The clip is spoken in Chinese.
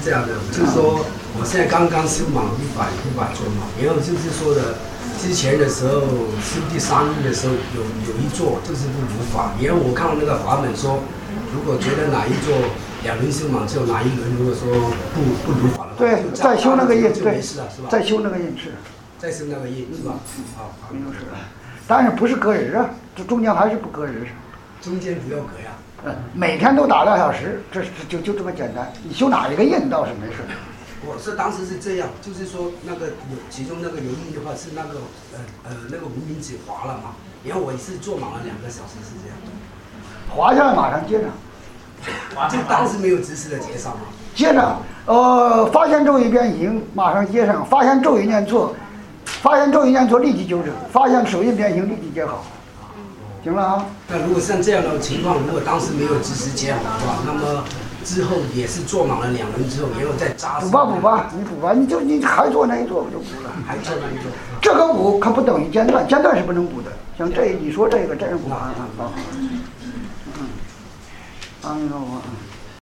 这样的，就是说我现在刚刚修满无法做嘛，然后就是说的。之前的时候修第3日的时候有一座就是不如法，然后我看到那个法本说，如果觉得哪一座2轮修满之后哪一轮如果说不如法的话， 对，再修那个印就没事了，是吧？ 再修那个印是， 再修那个印是吧？好， 没有事了。但是不是隔日啊？这中间还是不隔日。 中间不要隔呀。 每天都打2小时，就这么简单。你修哪一个印倒是没事。 我是当时是这样，就是说那个其中那个有印的话是那个无名指划了嘛，然后我是做满了2个小时是这样。 划下来马上接上。 就当时没有及时的接上嘛。 接上，发现咒语变形马上接上，发现咒语念错，立即纠正，发现手印变形立即接好。行了啊。 那如果像这样的情况，如果当时没有及时接好的话，那么。之后也是做满了2轮之后，然后再扎实。 补吧，你还做那一做不就补了？ 还做那一做。 这个补可不等于间断，间断是不能补的。像你说这个真是补啊。阿弥陀佛。